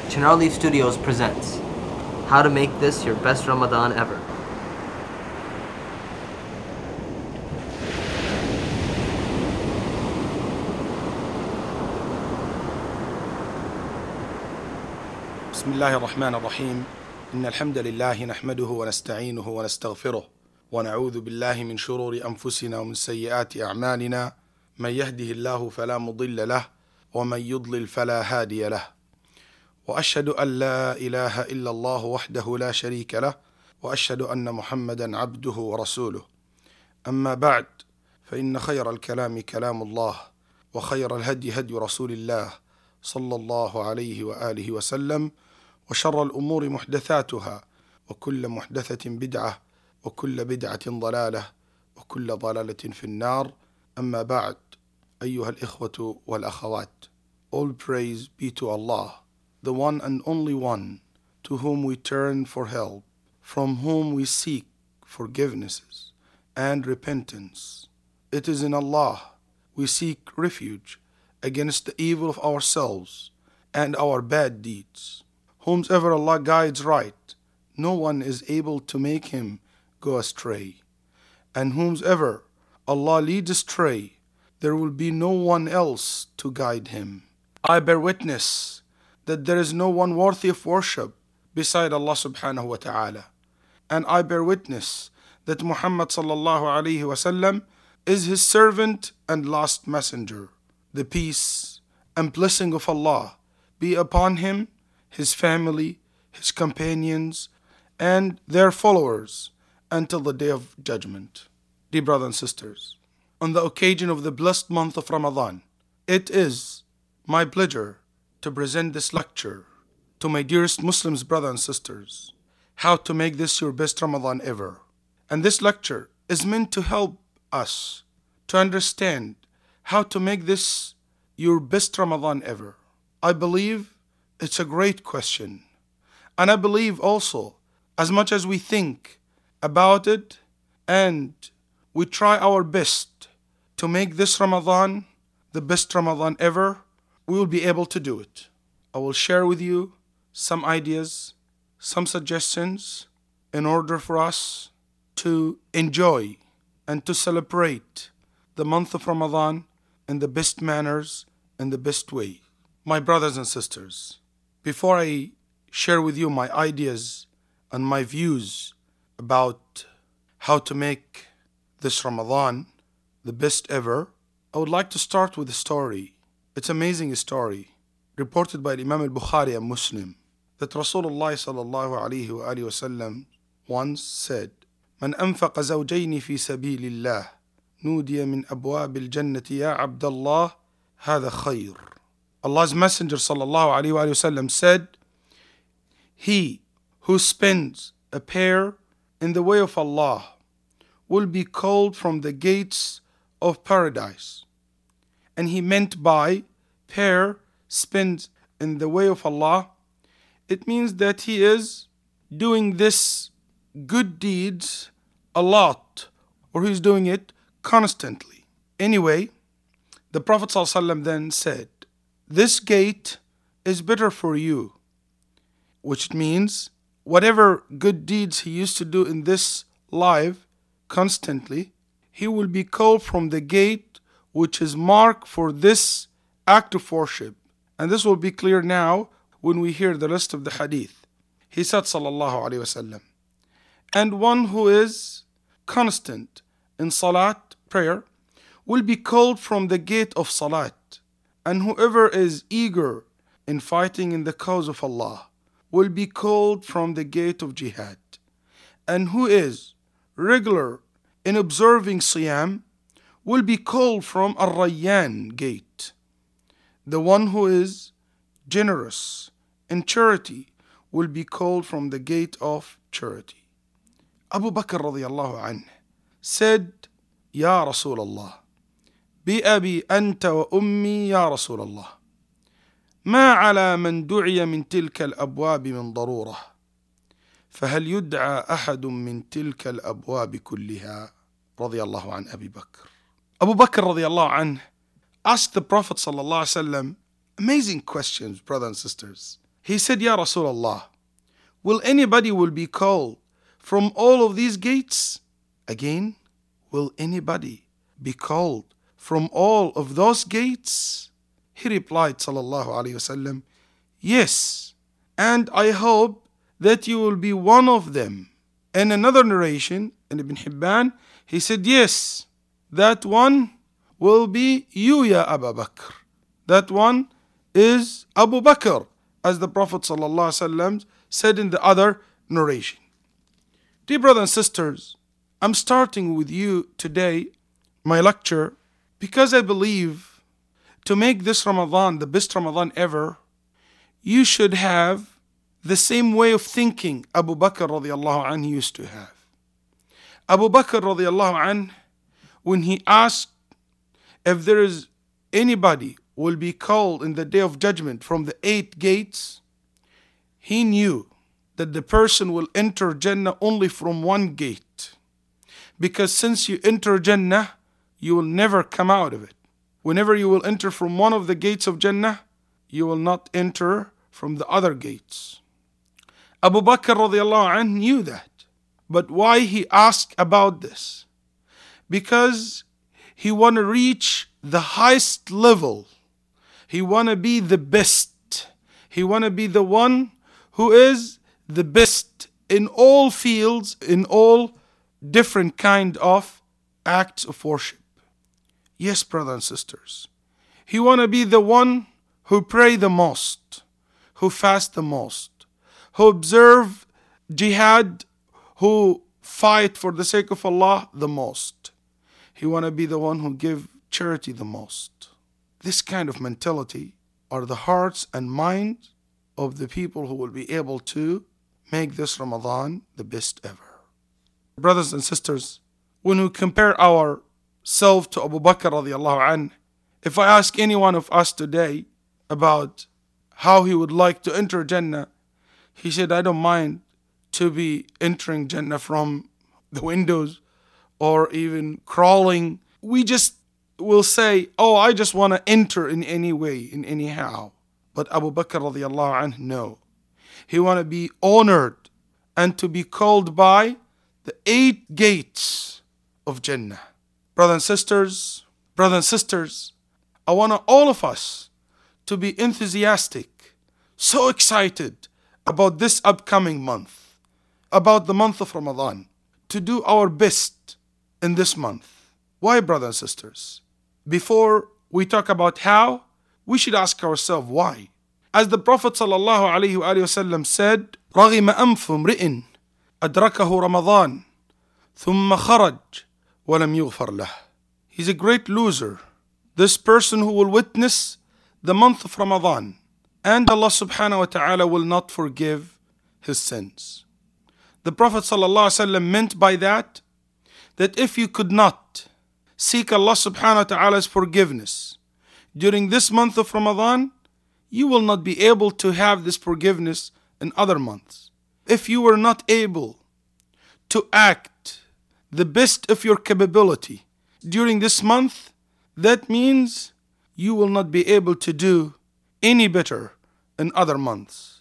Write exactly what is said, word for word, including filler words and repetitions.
Chinar Leaf Studios presents how to make this your best Ramadan ever. بسم الله الرحمن الرحيم إن الحمد لله نحمده ونستعينه ونستغفره ونعوذ بالله من شرور أنفسنا ومن سيئات أعمالنا من يهده الله فلا مضل له ومن يضلل فلا هادي له وأشهد أن لا إله إلا الله وحده لا شريك له وأشهد أن محمدا عبده ورسوله أما بعد فإن خير الكلام كلام الله وخير الهدي هدي رسول الله صلى الله عليه وآله وسلم وشر الأمور محدثاتها وكل محدثة بدعة وكل بدعة ضلالة وكل ضلالة في النار أما بعد أيها الإخوة والأخوات. All praise be to Allah, the one and only one, to whom we turn for help, from whom we seek forgivenesses and repentance. It is in Allah we seek refuge against the evil of ourselves and our bad deeds. Whomsoever Allah guides right, no one is able to make him go astray. And whomsoever Allah leads astray, there will be no one else to guide him. I bear witness that there is no one worthy of worship beside Allah subhanahu wa ta'ala. And I bear witness that Muhammad sallallahu alayhi wa sallam is his servant and last messenger. The peace and blessing of Allah be upon him, his family, his companions, and their followers until the day of judgment. Dear brothers and sisters, on the occasion of the blessed month of Ramadan, it is my pleasure to present this lecture to my dearest Muslims, brothers and sisters, how to make this your best Ramadan ever. And this lecture is meant to help us to understand how to make this your best Ramadan ever. I believe it's a great question. And I believe also, as much as we think about it and we try our best to make this Ramadan the best Ramadan ever, we will be able to do it. I will share with you some ideas, some suggestions in order for us to enjoy and to celebrate the month of Ramadan in the best manners, in the best way. My brothers and sisters, before I share with you my ideas and my views about how to make this Ramadan the best ever, I would like to start with a story. It's an amazing story reported by Imam al-Bukhari and Muslim that Rasulullah sallallahu alayhi wa alihi wa sallam once said, "Man anfaqa zawjayni fi sabilillah nudiya min abwab al-jannati ya Abdullah hadha khayr." Allah's Messenger sallallahu alayhi wa sallam said, "He who spends a pair in the way of Allah will be called from the gates of paradise." And he meant by pair spent in the way of Allah, it means that he is doing this good deeds a lot, or he's doing it constantly. Anyway, the Prophet ﷺ then said, "This gate is better for you," which means whatever good deeds he used to do in this life constantly, he will be called from the gate which is marked for this act of worship. And this will be clear now when we hear the rest of the hadith. He said, sallallahu alayhi wasallam, "And one who is constant in salat, prayer, will be called from the gate of salat. And whoever is eager in fighting in the cause of Allah will be called from the gate of jihad. And who is regular in observing siyam will be called from Ar-Rayyan gate. The one who is generous in charity will be called from the gate of charity." Abu Bakr radiyallahu anhu said, "Ya Rasulullah, bi abi anta wa ummi ya Rasulullah, ما على من دعي من تلك الأبواب من ضرورة فهل يدعى أحد من تلك الأبواب كلها رضي الله عن أبي بكر." Abu Bakr radiallahu anh asked the Prophet sallallahu alaihi wasallam amazing questions, brothers and sisters. He said, Ya Rasulullah, will anybody will be called from all of these gates? Again, will anybody be called from all of those gates? He replied, sallallahu alayhi wasallam, yes, and I hope that you will be one of them. In another narration, in Ibn Hibban, he said, yes, that one will be you, ya Abu Bakr. That one is Abu Bakr, as the Prophet sallallahu alaihi wasallam said in the other narration. Dear brothers and sisters, I'm starting with you today my lecture because I believe to make this Ramadan the best Ramadan ever, you should have the same way of thinking Abu Bakr radiallahu anhu used to have. Abu Bakr radiallahu anhu, when he asked if there is anybody will be called in the day of judgment from the eight gates, he knew that the person will enter Jannah only from one gate. Because since you enter Jannah, you will never come out of it. Whenever you will enter from one of the gates of Jannah, you will not enter from the other gates. Abu Bakr radiallahu anh knew that. But why he asked about this? Because he want to reach the highest level. He want to be the best. He want to be the one who is the best in all fields, in all different kind of acts of worship. Yes, brothers and sisters. He want to be the one who pray the most, who fast the most, who observe jihad, who fight for the sake of Allah the most. He want to be the one who give charity the most. This kind of mentality are the hearts and minds of the people who will be able to make this Ramadan the best ever. Brothers and sisters, when we compare ourselves to Abu Bakr radiallahu anh, if I ask any one of us today about how he would like to enter Jannah, he said, I don't mind to be entering Jannah from the windows or even crawling. We just will say, oh, I just want to enter in any way, in any how. But Abu Bakr radiallahu anh, no. He want to be honored and to be called by the eight gates of Jannah. Brothers and sisters, brothers and sisters, I want all of us to be enthusiastic, so excited about this upcoming month, about the month of Ramadan, to do our best in this month. Why, brothers and sisters? Before we talk about how, we should ask ourselves why. As the Prophet sallallahu alaihi wasallam said, رَغِمَ أَنْفُ امْرِئٍ أَدْرَكَهُ رَمَضَانَ ثُمَّ خَرَجْ وَلَمْ يُغْفَرْ لَهُ. He's a great loser, this person who will witness the month of Ramadan, and Allah subhanahu wa ta'ala will not forgive his sins. The Prophet sallallahu alaihi wasallam meant by that, that if you could not seek Allah subhanahu wa ta'ala's forgiveness during this month of Ramadan, you will not be able to have this forgiveness in other months. If you were not able to act the best of your capability during this month, that means you will not be able to do any better in other months.